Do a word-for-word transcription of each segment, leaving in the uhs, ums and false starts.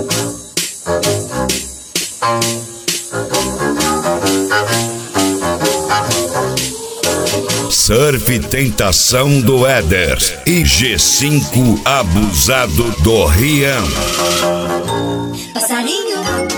Surf Tentação do Éder e G cinco Abusado do Rian. Passarinho,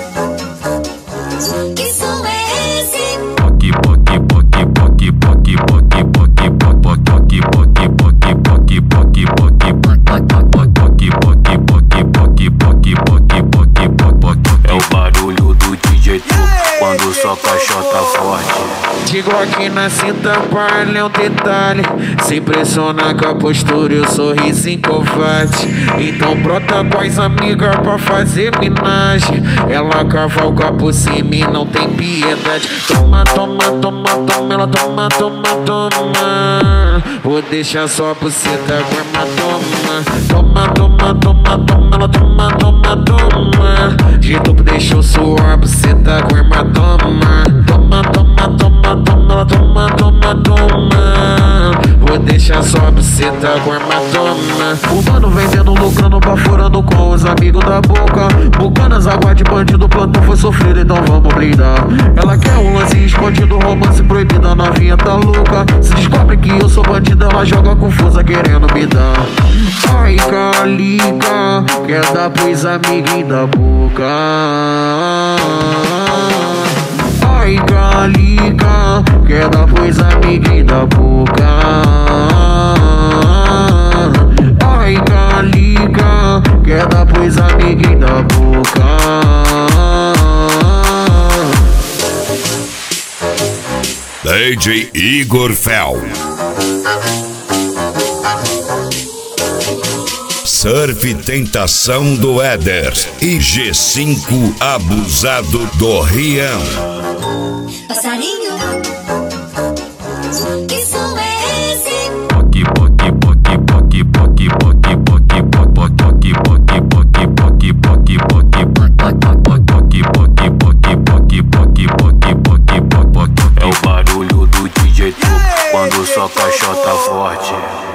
que som é esse? Poque, poque, poque, poque, poque, poque, poque, poque, poque, poque, poque, poque, poque, poque, poque, poque, poque, poque, poque. É o barulho do D J Tu quando só caixota forte. Digo aqui na cinta, parle é um detalhe. Se impressiona com a postura e o sorriso covarde. Então brota com as amigas pra fazer minagem. Ela cavalga por cima e não tem piedade. Toma, toma, toma, toma, ela toma, toma, toma. Vou deixar só a buceta com hematoma. Toma, toma, toma, toma, ela toma, toma, toma. De tubo deixou suor, a buceta com hematoma. Toma, toma, toma, toma, ela toma, toma, toma. Vou deixar só a buceta com hematoma. O mano vendendo, lucrando, baforando com os amigos da boca. Bucanas, água de bandido, plantão foi sofrido, então vamos brindar. Ela quer um lance escondido, romance proibido, a novinha tá louca. Se descobre que eu sou bandido, ela joga confusa querendo me dar. Ai, calica, quer dar pros amiguinhos da boca. Ai, calica, quer dar pros amiguinhos da boca. Ai, calica, quer dar pros amiguinhos da boca. D J Igor Fel. Surf Tentação do Éder e G cinco Abusado do Rian. Passarinho, que som é esse? Poque, poque, poque, poque, poque, poque, poque, poque, poque, poque, poque, poque, poque, poque, poque, poque, poque, poque, poque. É o barulho do D J Tu quando só caixota forte.